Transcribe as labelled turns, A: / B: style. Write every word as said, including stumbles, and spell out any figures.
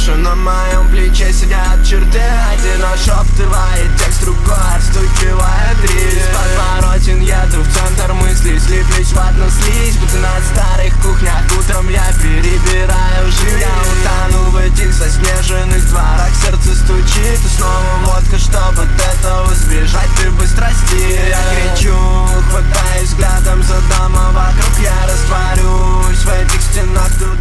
A: слышу, на моем плече сидят черты. Один нашептывает текст, другой отстукивает рис. Подворотен еду в центр мыслей, слиплюсь в одну слизь, будто на старых кухнях. Утром я перебираю жизнь, я утону в этих заснеженных дворах. Сердце стучит, и снова водка, чтобы от этого сбежать. Ты быстрости, я кричу, хватаюсь взглядом за дома вокруг. Я растворюсь в этих стенах.